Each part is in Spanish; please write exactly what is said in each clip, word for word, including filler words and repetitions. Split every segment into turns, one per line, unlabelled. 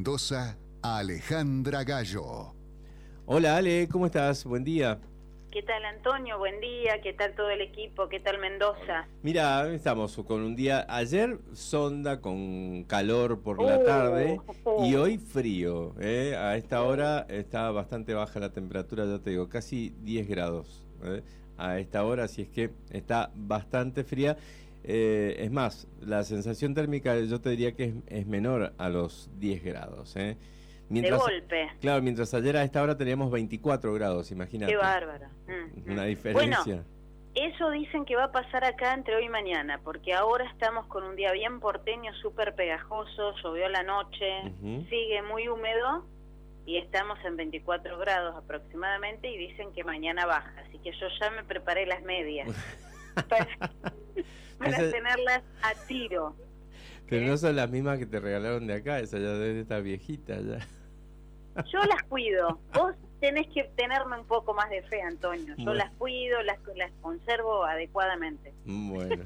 Mendoza, Alejandra Gallo.
Hola Ale, ¿cómo estás? Buen día.
¿Qué tal Antonio? Buen día. ¿Qué tal todo el equipo? ¿Qué tal Mendoza?
Mira, estamos con un día, ayer sonda con calor por la
uh,
tarde
uh.
y hoy frío. ¿eh? A esta hora está bastante baja la temperatura, ya te digo, casi diez grados. ¿eh? A esta hora, así es que está bastante fría. Eh, es más, la sensación térmica yo te diría que es, es menor a los diez grados. ¿eh? Mientras,
de golpe.
Claro, mientras ayer a esta hora teníamos veinticuatro grados, imagínate.
Qué bárbaro. Mm,
Una
mm.
diferencia.
Bueno, eso dicen que va a pasar acá entre hoy y mañana, porque ahora estamos con un día bien porteño, súper pegajoso, llovió la noche, uh-huh. sigue muy húmedo y estamos en veinticuatro grados aproximadamente y dicen que mañana baja, así que yo ya me preparé las medias para, para Esa... tenerlas a tiro.
Pero ¿Eh? No son las mismas que te regalaron de acá, esa ya de esta viejita ya.
Yo las cuido, vos tenés que tenerme un poco más de fe, Antonio. Yo bueno. las cuido, las, las conservo adecuadamente.
Bueno.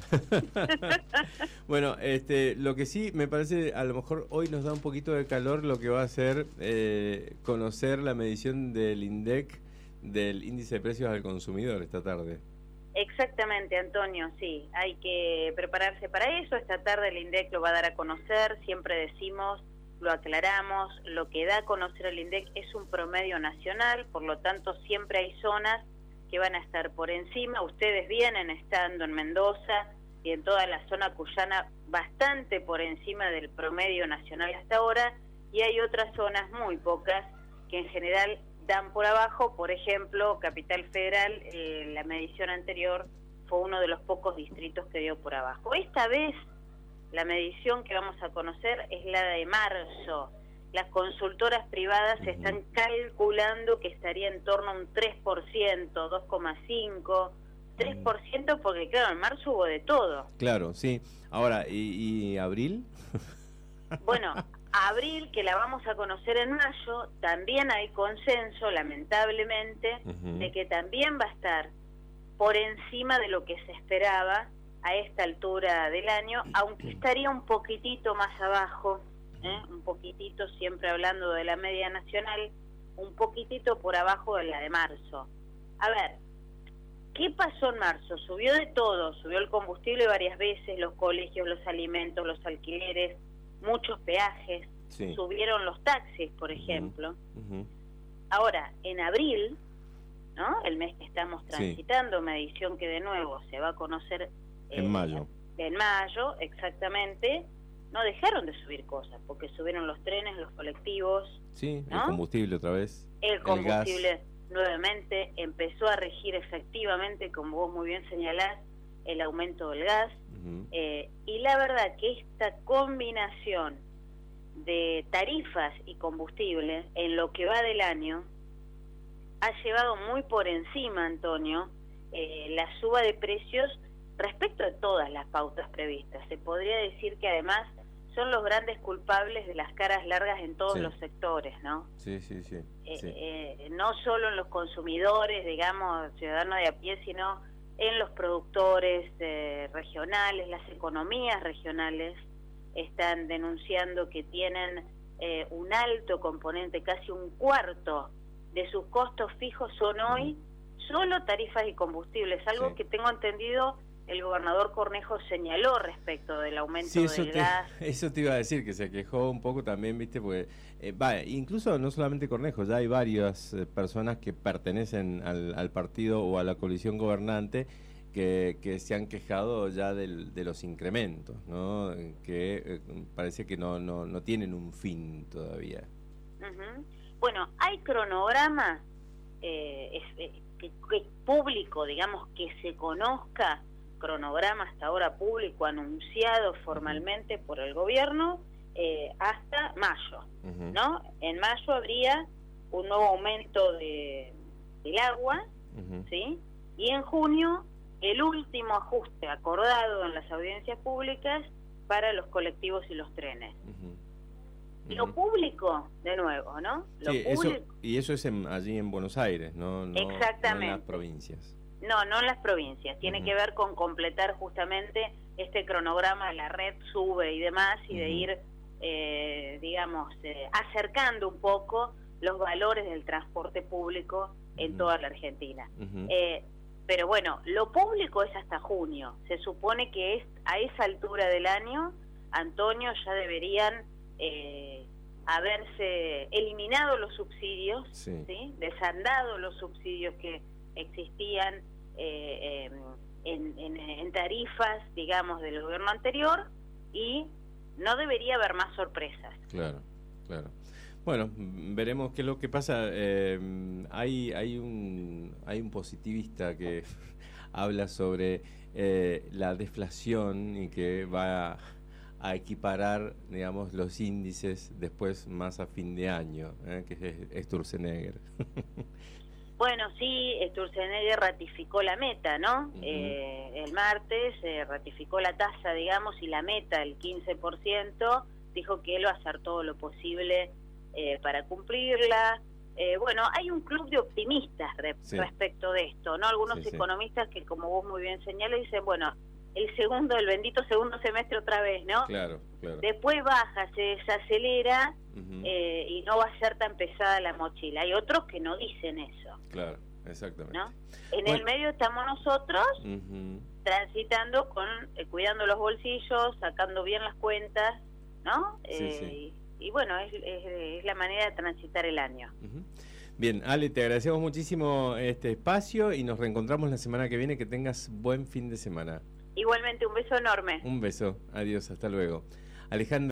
Bueno, este, lo que sí me parece, a lo mejor hoy nos da un poquito de calor lo que va a ser eh, conocer la medición del INDEC, del índice de precios al consumidor esta tarde.
Exactamente, Antonio, sí, hay que prepararse para eso. Esta tarde el INDEC lo va a dar a conocer, siempre decimos, lo aclaramos, lo que da a conocer el INDEC es un promedio nacional, por lo tanto siempre hay zonas que van a estar por encima. Ustedes vienen estando en Mendoza y en toda la zona cuyana bastante por encima del promedio nacional hasta ahora, y hay otras zonas muy pocas que en general dan por abajo. Por ejemplo, Capital Federal, eh, la medición anterior fue uno de los pocos distritos que dio por abajo. Esta vez la medición que vamos a conocer es la de marzo. Las consultoras privadas uh-huh. están calculando que estaría en torno a un tres por ciento, dos coma cinco por ciento, tres por ciento porque claro, en marzo hubo de todo.
Claro, sí. Ahora, ¿y, y abril?
Bueno, abril, que la vamos a conocer en mayo, también hay consenso, lamentablemente, uh-huh. de que también va a estar por encima de lo que se esperaba a esta altura del año, aunque estaría un poquitito más abajo, ¿eh? un poquitito, siempre hablando de la media nacional, un poquitito por abajo de la de marzo. A ver, ¿qué pasó en marzo? Subió de todo, subió el combustible varias veces, los colegios, los alimentos, los alquileres, muchos peajes, sí. subieron los taxis, por ejemplo. Uh-huh. Uh-huh. Ahora, en abril, ¿no? El mes que estamos transitando, sí. medición que de nuevo se va a conocer
en mayo.
En mayo, exactamente, no dejaron de subir cosas, porque subieron los trenes, los colectivos.
Sí,
¿no?
El combustible otra vez.
El combustible el nuevamente empezó a regir efectivamente, como vos muy bien señalás, el aumento del gas. Uh-huh. eh, y la verdad que esta combinación de tarifas y combustible en lo que va del año ha llevado muy por encima, Antonio, eh, la suba de precios respecto de todas las pautas previstas. Se podría decir que además son los grandes culpables de las caras largas en todos sí. los sectores, ¿no?
Sí, sí, sí.
Eh,
sí.
Eh, no solo en los consumidores, digamos, ciudadanos de a pie, sino en los productores eh, regionales, las economías regionales están denunciando que tienen eh, un alto componente, casi un cuarto de sus costos fijos son hoy mm. solo tarifas y combustibles, algo sí. que tengo entendido el gobernador Cornejo señaló respecto del aumento
sí, eso
del
te,
gas.
Eso te iba a decir, que se quejó un poco también, viste, porque eh, va, incluso no solamente Cornejo, ya hay varias eh, personas que pertenecen al, al partido o a la coalición gobernante que, que se han quejado ya del, de los incrementos, ¿no? Que eh, parece que no, no, no tienen un fin todavía.
Uh-huh. Bueno, hay cronograma eh, es, eh, que, que público, digamos, que se conozca, cronograma hasta ahora público anunciado formalmente por el gobierno eh, hasta mayo, uh-huh. ¿no? En mayo habría un nuevo aumento de del agua, uh-huh. ¿sí? Y en junio el último ajuste acordado en las audiencias públicas para los colectivos y los trenes. Uh-huh. Uh-huh. Lo público, de nuevo, ¿no? Lo
sí,
público...
eso, y eso es en, allí en Buenos Aires, ¿no? no
Exactamente.
No en las provincias.
No, no en las provincias. Tiene uh-huh. que ver con completar justamente este cronograma, la red sube y demás, y uh-huh. de ir eh, digamos, eh, acercando un poco los valores del transporte público en uh-huh. toda la Argentina. Uh-huh. eh, pero bueno, lo público es hasta junio. Se supone que es a esa altura del año, Antonio, ya deberían eh, haberse eliminado los subsidios, sí. ¿sí? desandado los subsidios que existían eh, eh, en, en, en tarifas, digamos, del gobierno anterior, y no debería haber más sorpresas.
Claro, claro. Bueno, veremos qué es lo que pasa. Eh, hay, hay, un, hay un positivista que habla sobre eh, la deflación y que va a, a equiparar, digamos, los índices después más a fin de año, eh, que es Sturzenegger.
Bueno, sí, Sturzenegger ratificó la meta, ¿no? Uh-huh. eh, el martes eh, ratificó la tasa, digamos, y la meta, el quince por ciento, dijo que él va a hacer todo lo posible eh, para cumplirla. Eh, bueno, hay un club de optimistas re sí. respecto de esto, ¿no? Algunos sí, economistas sí. que, como vos muy bien señalas, dicen, bueno, el segundo, el bendito segundo semestre otra vez, ¿no?
Claro, claro.
Después baja, se desacelera uh-huh. eh, y no va a ser tan pesada la mochila. Hay otros que no dicen eso.
Claro, exactamente.
¿No? En bueno. el medio estamos nosotros uh-huh. transitando con, eh, cuidando los bolsillos, sacando bien las cuentas, ¿no?
Sí,
eh,
sí.
Y, y bueno, es, es, es la manera de transitar el año.
Uh-huh. Bien, Ale, te agradecemos muchísimo este espacio y nos reencontramos la semana que viene. Que tengas buen fin de semana.
Igualmente, un beso enorme.
Un beso, adiós, hasta luego. Alejandra.